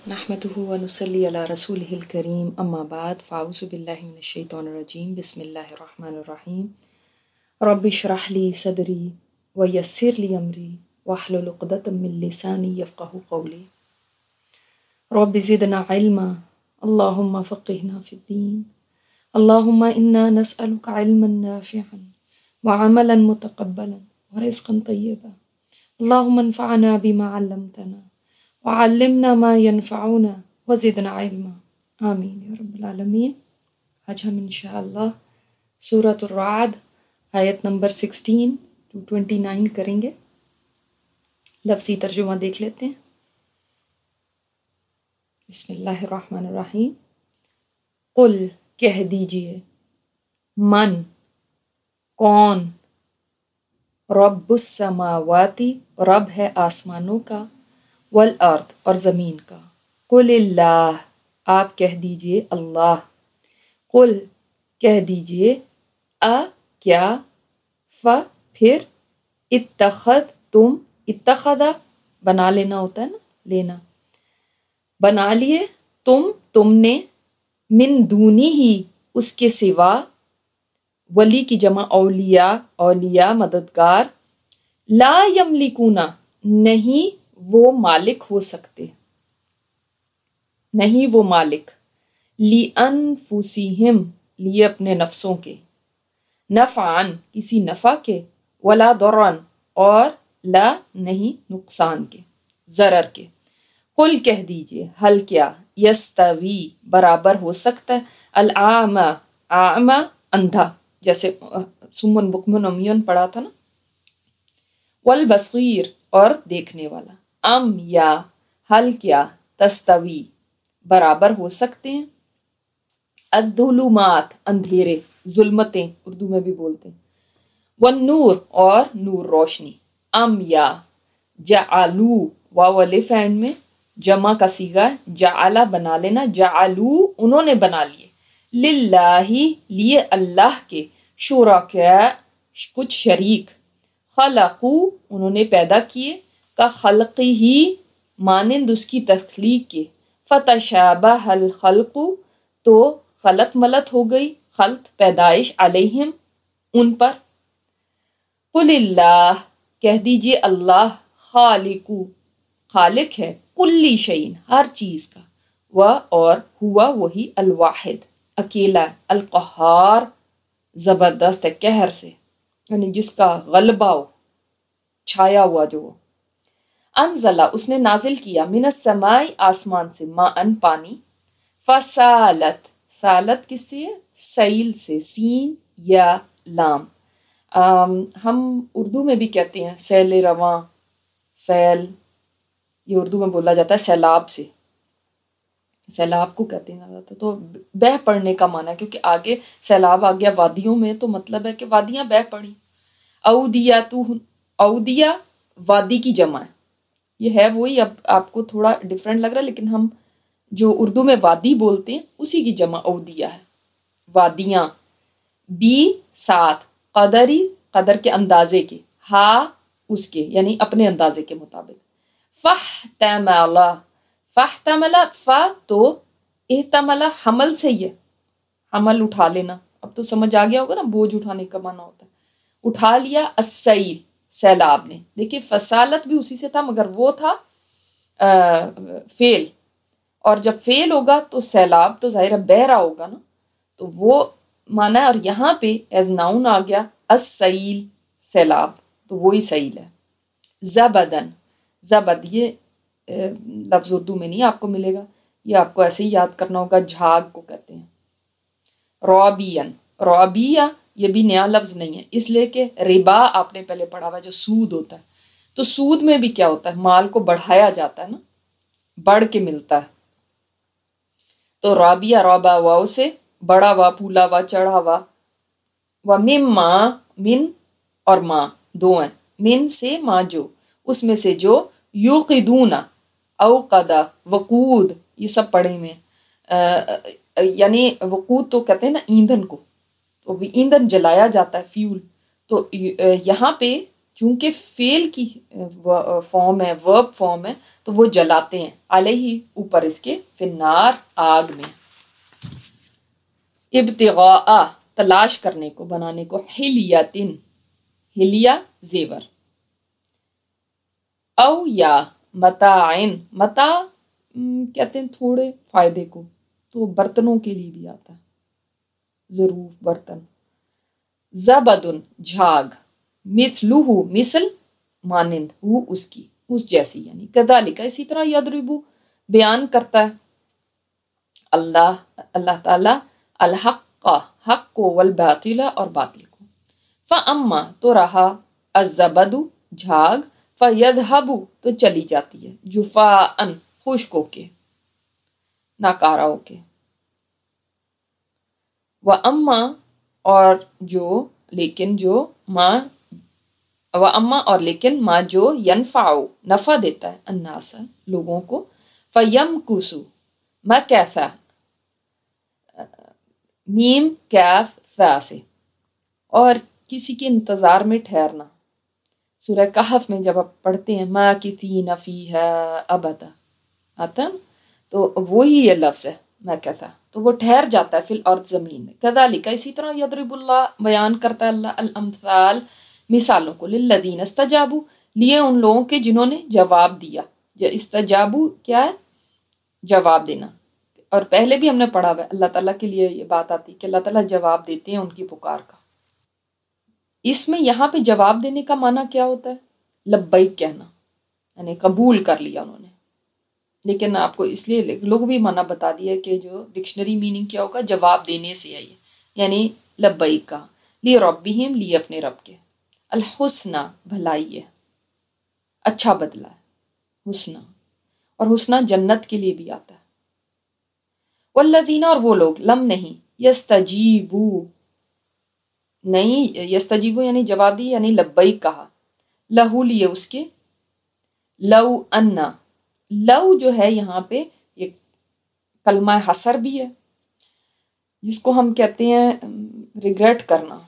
نحمده ونصلي على رسوله الكريم اما بعد فاعوذ بالله من الشيطان الرجيم بسم الله الرحمن الرحيم رب اشرح لي صدري ويسر لي امري واحلل عقدة من لساني يفقهوا قولي رب زدنا علما اللهم فقهنا في الدين اللهم انا نسألك علما نافعا وعملا متقبلا ورزقا طيبا اللهم انفعنا بما علمتنا وعلمنا ما ينفعنا وزدنا علما آمین یا رب العالمین۔ آج ہم انشاءاللہ سورۃ الرعد آیت نمبر 16 to 29 کریں گے۔ لفظی ترجمہ دیکھ لیتے ہیں۔ بسم اللہ الرحمن الرحیم۔ قل کہہ دیجئے، من کون، رب السماواتی رب ہے آسمانوں کا، والارض اور زمین کا، قل اللہ آپ کہہ دیجئے اللہ، قل کہہ دیجئے کیا، پھر اتخذ تم، اتخذا بنا لینا ہوتا ہے نا، لینا، بنا لیے تم نے، من دونی ہی اس کے سوا، ولی کی جمع اولیاء، اولیاء مددگار، لا یملکونا نہیں وہ مالک ہو سکتے، نہیں وہ مالک، لِأَنفُسِهِمْ لیے اپنے نفسوں کے، نفعاً کسی نفع کے، ولا ضرًا اور لا نہیں نقصان کے، ضرر کے، قل کہہ دیجئے، حل کیا، یستوی برابر ہو سکتا ہے، الاعمی اعمی اندھا، جیسے سمن بکمن عمیون پڑھا تھا نا، والبصیر اور دیکھنے والا، ام یا حل کیا، تستوی برابر ہو سکتے ہیں، الظلمات اندھیرے، ظلمتیں اردو میں بھی بولتے ہیں، والنور اور نور روشنی، ام یا جعلو واو الف اینڈ میں جمع کا صیغہ جعلا بنا لینا، جعلو انہوں نے بنا لیے، للہ لیے اللہ کے، شرکاء کچھ شریک، خلقو انہوں نے پیدا کیے، کا خلقی ہی مانند اس کی تخلیق کے، فتشابہ الخلق تو خلط ملط ہو گئی، خلط پیدائش، علیہم ان پر، قل اللہ کہہ دیجئے اللہ، خالقو خالق ہے، کلی شیء ہر چیز کا، اور ہوا وہی، الواحد اکیلا، القہار زبردست ہے قہر سے، یعنی جس کا غلبہ ہو، چھایا ہوا جو ہو، انزلہ اس نے نازل کیا، من السماء آسمان سے، ماءً پانی، فسالت سالت کس سے، سیل سے، سین یا لام، ہم اردو میں بھی کہتے ہیں سیل رواں، سیل، یہ اردو میں بولا جاتا ہے سیلاب سے، سیلاب کو کہتے ہیں، تو بہہ پڑنے کا معنی ہے، کیونکہ آگے سیلاب آ گیا وادیوں میں، تو مطلب ہے کہ وادیاں بہہ پڑی، اودیہ وادی کی جمع ہے، یہ ہے وہی، اب آپ کو تھوڑا ڈیفرنٹ لگ رہا ہے، لیکن ہم جو اردو میں وادی بولتے ہیں اسی کی جمع اودیہ ہے، وادیاں، بی ساتھ، قدری قدر کے اندازے کے، ہا اس کے یعنی اپنے اندازے کے مطابق، فاحتمل فاحتمل فا تو احتمل حمل سے ہی ہے، حمل اٹھا لینا، اب تو سمجھ آ گیا ہوگا نا، بوجھ اٹھانے کا معنی ہوتا ہے، اٹھا لیا، السیل سیلاب نے، دیکھیے فسالت بھی اسی سے تھا مگر وہ تھا فعل، اور جب فعل ہوگا تو سیلاب تو ظاہر بہہ رہا ہوگا نا، تو وہ مانا ہے، اور یہاں پہ ایز ناؤن آ گیا السیل سیلاب، تو وہی سیل ہے، زبدن زبد یہ لفظ اردو میں نہیں آپ کو ملے گا، یہ آپ کو ایسے ہی یاد کرنا ہوگا، جھاگ کو کہتے ہیں، رابین رابیہ یہ بھی نیا لفظ نہیں ہے، اس لیے کہ ربا آپ نے پہلے پڑھا ہوا جو سود ہوتا ہے، تو سود میں بھی کیا ہوتا ہے، مال کو بڑھایا جاتا ہے نا، بڑھ کے ملتا ہے، تو رابیہ رابا واؤ سے، بڑا وا پھولا وا چڑھا وا، مما من اور ماں دو ہیں، من سے ماں جو، اس میں سے جو، یوقدون اوقدا وقود یہ سب پڑھے میں، یعنی وقود تو کہتے ہیں نا ایندھن کو، تو بھی ایندھن جلایا جاتا ہے، فیول، تو یہاں پہ چونکہ فعل کی فارم ہے، ورب فارم ہے، تو وہ جلاتے ہیں، علیہ اوپر اس کے، فی النار آگ میں، ابتغاء تلاش کرنے کو، بنانے کو، حلیتن حلیہ زیور، او یا متاعن متاع کہتے ہیں تھوڑے فائدے کو، تو برتنوں کے لیے بھی آتا ہے، ظروف برتن، زبدن جھاگ، مثلہ مثل مانند، وہ اس کی، اس جیسی، یعنی کذالک اسی طرح، یضرب بیان کرتا ہے اللہ تعالی الحق حق کو، والباطل اور باطل کو، فاما تو رہا الزبد جھاگ، فیذهب تو چلی جاتی ہے، جفاء خشک ہو کے، ناکارہ ہو کے، واما اور جو، لیکن جو، ما واما اور لیکن، ما جو، ینفع نفع دیتا ہے، الناس لوگوں کو، فیمکث مکث میم کیف فا سے، اور کسی کے انتظار میں ٹھہرنا، سورہ کہف میں جب آپ پڑھتے ہیں ماکثین فیہا ابدا آتا ہے، تو وہی یہ لفظ ہے مکث، تو وہ ٹھہر جاتا ہے فی الارض زمین میں، کذالک اسی طرح، یضرب اللہ بیان کرتا ہے اللہ الامثال مثالوں کو، للذین استجابوا لیے ان لوگوں کے جنہوں نے جواب دیا، استجابوا کیا ہے، جواب دینا، اور پہلے بھی ہم نے پڑھا ہوا ہے اللہ تعالیٰ کے لیے یہ بات آتی کہ اللہ تعالیٰ جواب دیتے ہیں ان کی پکار کا۔ اس میں یہاں پہ جواب دینے کا معنی کیا ہوتا ہے؟ لبیک کہنا، یعنی قبول کر لیا انہوں نے، لیکن آپ کو اس لیے لوگ بھی معنی بتا دیا کہ جو ڈکشنری میننگ کیا ہوگا، جواب دینے سے آئی ہے، یعنی لبیک کا، لی ربہم لی اپنے رب کے، الحسنہ بھلائی ہے، اچھا بدلہ ہے، حسنہ، اور حسنہ جنت کے لیے بھی آتا ہے، والذین اور وہ لوگ، لم نہیں، یستجیبو نہیں، یستجیبو یعنی جواب دی، یعنی لبیک کہا، لہو لیے اس کے، لو انا، لو جو ہے یہاں پہ یہ کلمہ حسر بھی ہے، جس کو ہم کہتے ہیں ریگریٹ کرنا،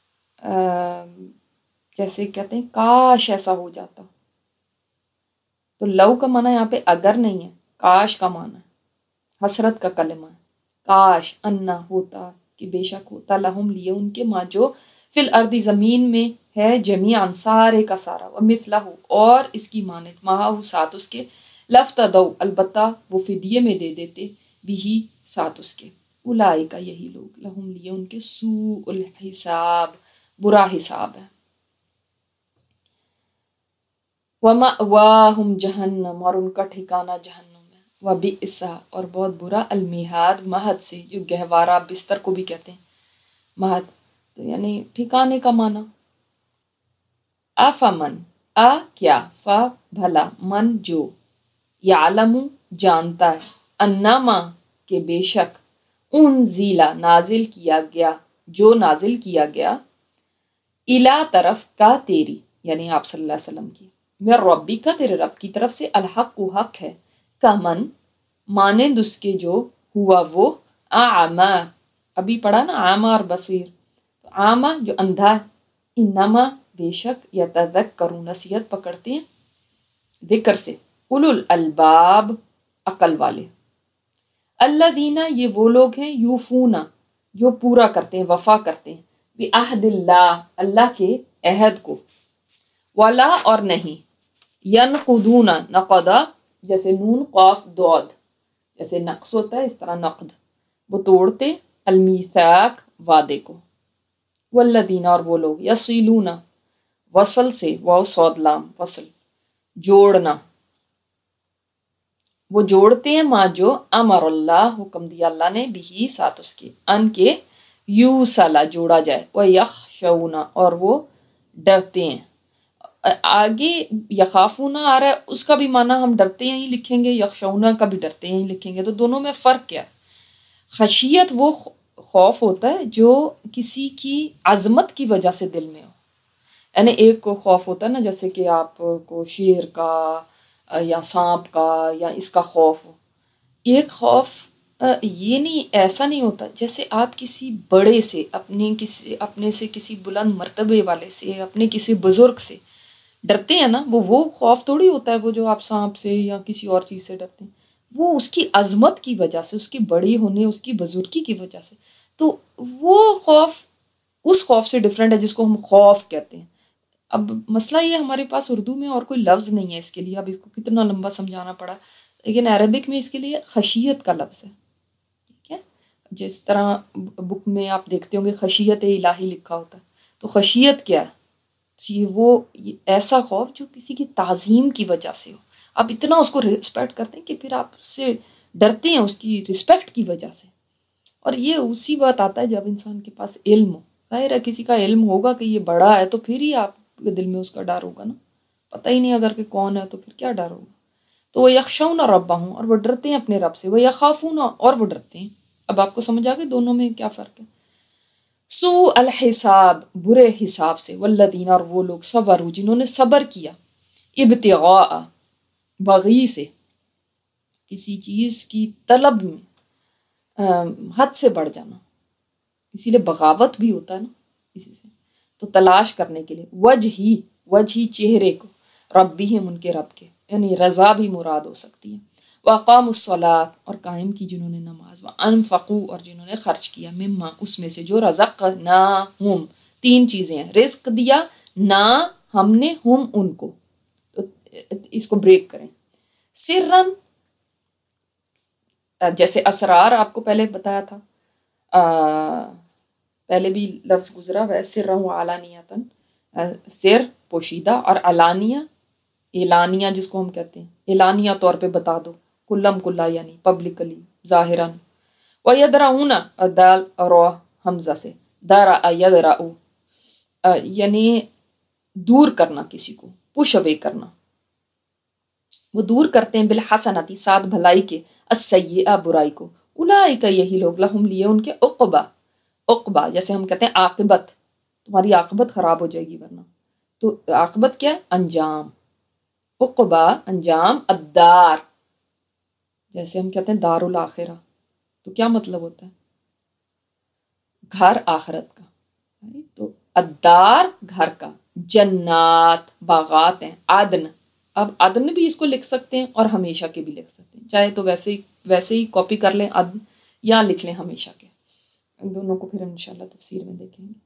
جیسے کہتے ہیں کاش ایسا ہو جاتا، تو لو کا معنی یہاں پہ اگر نہیں ہے، کاش کا معنی ہے، حسرت کا کلمہ ہے، کاش انا ہوتا کہ بے شک ہوتا، لہم لیے ان کے، ماں جو فی الارض زمین میں ہے، جمیعاً سارے کا سارا، ومثلہ اور اس کی مانند، معہ ساتھ اس کے، لفتدوا البتہ وہ فدیے میں دے دیتے، بھی ساتھ اس کے، اولئک یہی لوگ، لہم لیے ان کے، سوء الحساب برا حساب ہے، ومأواہم جہنم اور ان کا ٹھکانہ جہنم ہے، وبئس اور بہت برا، المہاد مہد سے، جو گہوارہ بستر کو بھی کہتے ہیں مہد، تو یعنی ٹھکانے کا معنی، افمن کیا، فا بھلا، من جو، یعلم جانتا ہے، انما کہ بے شک، انزیلا نازل کیا گیا، جو نازل کیا گیا، الا طرف کا تیری، یعنی آپ صلی اللہ علیہ وسلم کی، میں ربی کا تیرے رب کی طرف سے، الحق و حق ہے، کا من مانند اس کے جو، ہوا وہ، اعما ابھی پڑھا نا، اعما اور بصیر، تو اعما جو اندھا ہے، انما بے شک، یتذکروا نصیحت پکڑتے ہیں ذکر سے، اولو الالباب عقل والے، الذین یہ وہ لوگ ہیں، یوفون جو پورا کرتے ہیں، وفا کرتے ہیں، بعہد اللہ اللہ کے عہد کو، ولا اور نہیں، ینقضون نقضا جیسے نون قاف ضاد جیسے نقص ہوتا ہے اس طرح نقد، وہ توڑتے، المیثاق وعدے کو، والذین اور وہ لوگ، یصلون وصل سے، واو صاد لام وصل جوڑنا، وہ جوڑتے ہیں، ماں جو، امر اللہ حکم دیا اللہ نے، بھی ساتھ اس کے، ان کے، یوصلا جوڑا جائے، ویخشون اور وہ ڈرتے ہیں، آگے یخافون آ رہا ہے، اس کا بھی معنی ہم ڈرتے ہیں ہی لکھیں گے، یخشون کا بھی ڈرتے ہیں ہی لکھیں گے، تو دونوں میں فرق کیا ہے؟ خشیت وہ خوف ہوتا ہے جو کسی کی عظمت کی وجہ سے دل میں ہو، یعنی ایک کو خوف ہوتا ہے نا، جیسے کہ آپ کو شیر کا یا سانپ کا یا اس کا خوف ہو، ایک خوف یہ نہیں، ایسا نہیں ہوتا، جیسے آپ کسی بڑے سے، اپنے سے کسی بلند مرتبے والے سے، اپنے کسی بزرگ سے ڈرتے ہیں نا، وہ خوف تھوڑی ہوتا ہے وہ جو آپ سانپ سے یا کسی اور چیز سے ڈرتے ہیں، وہ اس کی عظمت کی وجہ سے، اس کی بڑی ہونے، اس کی بزرگی کی وجہ سے. تو وہ خوف اس خوف سے ڈفرینٹ ہے جس کو ہم خوف کہتے ہیں. اب مسئلہ یہ ہمارے پاس اردو میں اور کوئی لفظ نہیں ہے اس کے لیے، اب اس کو کتنا لمبا سمجھانا پڑا، لیکن عربک میں اس کے لیے خشیت کا لفظ ہے. ٹھیک ہے، جس طرح بک میں آپ دیکھتے ہوں گے خشیت الہی لکھا ہوتا ہے، تو خشیت کیا ہے؟ وہ ایسا خوف جو کسی کی تعظیم کی وجہ سے ہو، آپ اتنا اس کو ریسپیکٹ کرتے ہیں کہ پھر آپ اس سے ڈرتے ہیں اس کی ریسپیکٹ کی وجہ سے. اور یہ اسی وقت آتا ہے جب انسان کے پاس علم ہو. ظاہر ہے کسی کا علم ہوگا کہ یہ بڑا ہے تو پھر ہی آپ کے دل میں اس کا ڈر ہوگا نا، پتہ ہی نہیں اگر کہ کون ہے تو پھر کیا ڈر ہوگا. تو وہ یخشون ربہم، اور وہ ڈرتے ہیں اپنے رب سے، وہ یخافون، اور وہ ڈرتے ہیں. اب آپ کو سمجھ آ گئی دونوں میں کیا فرق ہے. سوء الحساب، برے حساب سے، والذین، اور وہ لوگ، صبروا، جنہوں نے صبر کیا، ابتغاء، بغی سے، کسی چیز کی طلب میں حد سے بڑھ جانا، اسی لیے بغاوت بھی ہوتا ہے نا اسی سے، تو تلاش کرنے کے لیے، وجہی چہرے کو، ربہم، ان کے رب کے، یعنی رضا بھی مراد ہو سکتی ہے. وَأَقَامُوا الصَّلَاةَ، اور قائم کی جنہوں نے نماز، وَأَنفَقُوا، اور جنہوں نے خرچ کیا، مما، اس میں سے، جو رزقناہم، تین چیزیں ہیں، رزق دیا، نہ ہم نے، ہم ان کو، تو اس کو بریک کریں. سرن، جیسے اسرار آپ کو پہلے بتایا تھا، پہلے بھی لفظ گزرا ہوا ہے، سرًا وعلانیۃً، سر پوشیدہ، اور علانیہ اعلانیہ جس کو ہم کہتے ہیں، اعلانیہ طور پہ بتا دو، کلم کلا یعنی پبلکلی، ظاہراً. وَيَدْرَؤُونَ، دال اور حمزہ سے، دَرَأَ يَدْرَؤُ، یعنی دور کرنا کسی کو، پش اوے کرنا. وہ دور کرتے ہیں بالحسنتی، ساتھ بھلائی کے، السیئہ، برائی کو. اولئک، یہی لوگ، لہم، لیے ان کے، عقبہ جیسے ہم کہتے ہیں عاقبت، تمہاری عاقبت خراب ہو جائے گی ورنہ، تو عاقبت کیا؟ انجام. عقبہ انجام، الدار جیسے ہم کہتے ہیں دار الاخرہ، تو کیا مطلب ہوتا ہے؟ گھر آخرت کا. تو الدار گھر کا، جنات باغات ہیں، عدن. اب عدن بھی اس کو لکھ سکتے ہیں اور ہمیشہ کے بھی لکھ سکتے ہیں، چاہے تو ویسے ہی کاپی کر لیں عدن، یا لکھ لیں ہمیشہ کے. ان دونوں کو پھر انشاءاللہ تفسیر میں دیکھیں گے.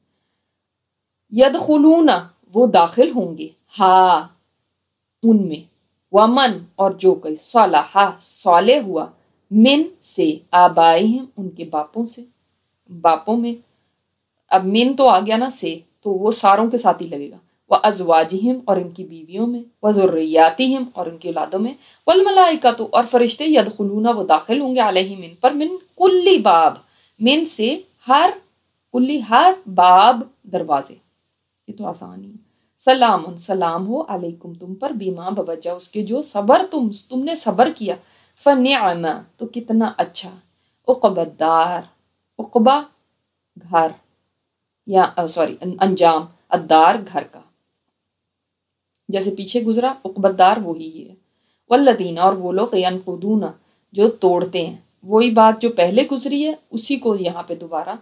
یدخلون، وہ داخل ہوں گے، ہاں ان میں، ومن، اور جو کوئی، صالح، صالح ہوا، من سے، آبائہم، ان کے باپوں میں. اب من تو آ گیا نا سے، تو وہ ساروں کے ساتھ ہی لگے گا. وازواجہم، اور ان کی بیویوں میں، وذریاتہم، اور ان کی اولادوں میں، والملائکۃ، اور فرشتے، یدخلون، وہ داخل ہوں گے، علیہم، ان پر، من کلی باب، من سے، ہر، کلی، ہر، باب، دروازے. یہ تو آسان ہی ہے. سلام، سلام ہو، علیکم، تم پر، بما، بوجہ اس کے، جو صبر تم نے صبر کیا، فنعم، تو کتنا اچھا، عقبی الدار، عقبہ گھر، یا سوری انجام، الدار گھر کا، جیسے پیچھے گزرا عقبی الدار وہی ہے. والذین، اور وہ لوگ، ینقضون، جو توڑتے ہیں، وہی بات جو پہلے گزری ہے اسی کو یہاں پہ دوبارہ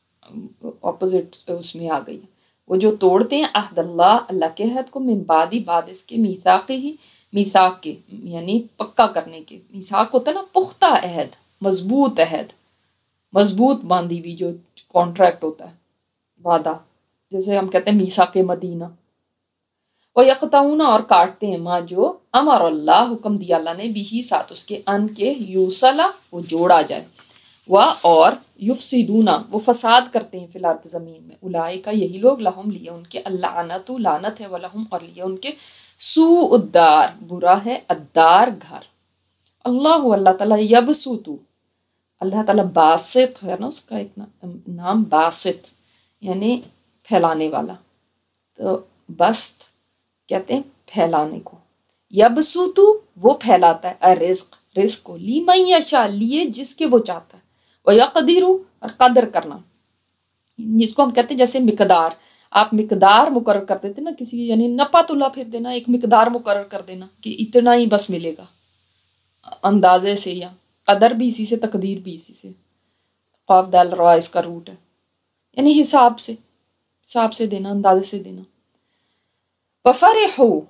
اپوزٹ اس میں آ گئی. وہ جو توڑتے ہیں عہد اللہ، اللہ کے عہد کو، من بعد اس کے، میثاق کے، یعنی پکا کرنے کے. میثاق ہوتا ہے نا پختہ عہد، مضبوط عہد، مضبوط باندھی ہوئی جو کانٹریکٹ ہوتا ہے، وعدہ، جیسے ہم کہتے ہیں میثاق مدینہ. وَيَقْطَعُونَ، اور کاٹتے ہیں، ماں جو، امر اللہ، حکم دیا اللہ نے، بھی ساتھ اس کے، ان کے، یوصلا، وہ جوڑا جائے، اور یفسدون، وہ فساد کرتے ہیں، فی الارض، زمین میں. اولئک، یہی لوگ، لہم، لیے ان کے، اللعنۃ، لعنت ہے، ولہم، اور لیے ان کے، سوء الدار، برا ہے، الدار گھر. اللہ تعالیٰ، یبسط، اللہ تعالیٰ باسط ہے نا، اس کا ایک نام باسط، یعنی پھیلانے والا. تو بست کہتے ہیں پھیلانے کو، یبسط، وہ پھیلاتا ہے، رزق کو، لیمن یشاء، لیے جس کے وہ چاہتا ہے، ویقدر، اور قدر کرنا، جس کو ہم کہتے ہیں جیسے مقدار، آپ مقدار مقرر کر دیتے نا کسی، یعنی نپا تلا پھر دینا، ایک مقدار مقرر کر دینا کہ اتنا ہی بس ملے گا، اندازے سے، یا قدر بھی اسی سے، تقدیر بھی اسی سے، قاف دال را اس کا روٹ ہے، یعنی حساب سے دینا، اندازے سے دینا. وفرحوا،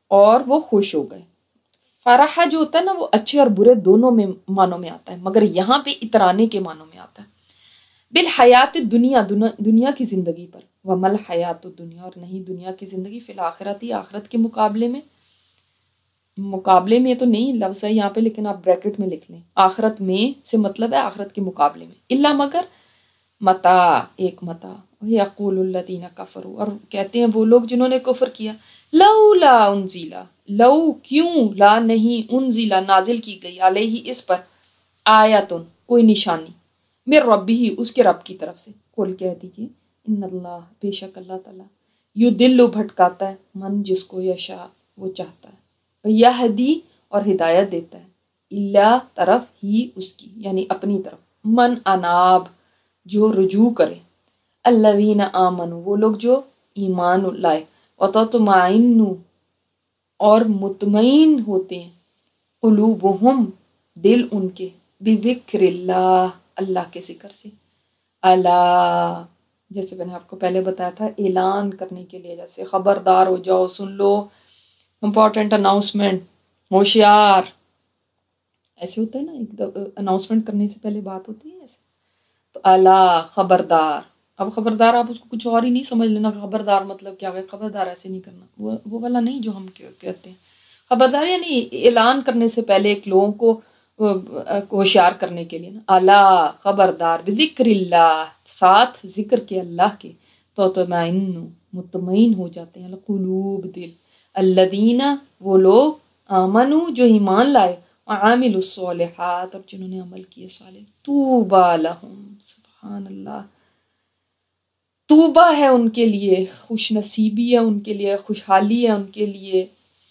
اور وہ خوش ہو گئے. فرح جو ہوتا ہے نا وہ اچھے اور برے دونوں میں معنوں میں آتا ہے، مگر یہاں پہ اترانے کے معنوں میں آتا ہے. بالحیات دنیا کی زندگی پر. ومل حیات دنیا، اور نہیں دنیا کی زندگی فی الآخرت، آخرت کے مقابلے میں. مقابلے میں تو نہیں لفظ ہے یہاں پہ، لیکن آپ بریکٹ میں لکھ لیں، آخرت میں سے مطلب ہے آخرت کے مقابلے میں. الا مگر متاع، ایک متاع. یقول الذین کفروا، اور کہتے ہیں وہ لوگ جنہوں نے کفر کیا، لولا انزیلا، لو کیوں، لا نہیں، انزیلا نازل کی گئی، علیہ اس پر، آیاتن کوئی نشانی، من ربی ہی اس کے رب کی طرف سے. قل کہہ دیجیے ان اللہ بے شک اللہ تعالیٰ، یضل بھٹکاتا ہے، من جس کو یشاء وہ چاہتا ہے، یہدی اور ہدایت دیتا ہے، اللہ طرف ہی اس کی یعنی اپنی طرف، من اناب جو رجوع کرے، الذین آمنوا وہ لوگ جو ایمان لائے، وتطمئن اور مطمئن ہوتے ہیں، قلوبہم دل ان کے، بذکر اللہ اللہ کے ذکر سے. اللہ جیسے میں نے آپ کو پہلے بتایا تھا اعلان کرنے کے لیے، جیسے خبردار ہو جاؤ، سن لو، امپورٹنٹ اناؤنسمنٹ، ہوشیار، ایسے ہوتا ہے نا، ایک اناؤنسمنٹ کرنے سے پہلے بات ہوتی ہے ایسے. تو اللہ خبردار. اب خبردار آپ اس کو کچھ اور ہی نہیں سمجھ لینا، خبردار مطلب کیا ہے، خبردار ایسے نہیں کرنا، وہ والا نہیں جو ہم کہتے ہیں. خبردار یعنی اعلان کرنے سے پہلے ایک لوگوں کو ہوشیار کرنے کے لیے نا. اللہ خبردار، بذکر اللہ ساتھ ذکر کے اللہ کے، تو مطمئن ہو جاتے ہیں القلوب دل، الذین وہ لوگ، آمنو جو ایمان لائے، وعاملوا الصالحات اور جنہوں نے عمل کیے صالح. طوبی لہم، سبحان اللہ، طوبہ ہے ان کے لیے، خوش نصیبی ہے ان کے لیے، خوشحالی ہے ان کے لیے.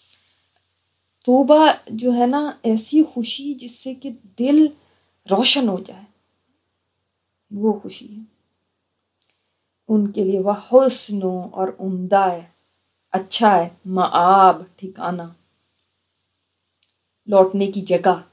توبہ جو ہے نا ایسی خوشی جس سے کہ دل روشن ہو جائے، وہ خوشی ہے ان کے لیے. وہ حسن اور عمدہ ہے، اچھا ہے، مآب ٹھکانہ، لوٹنے کی جگہ.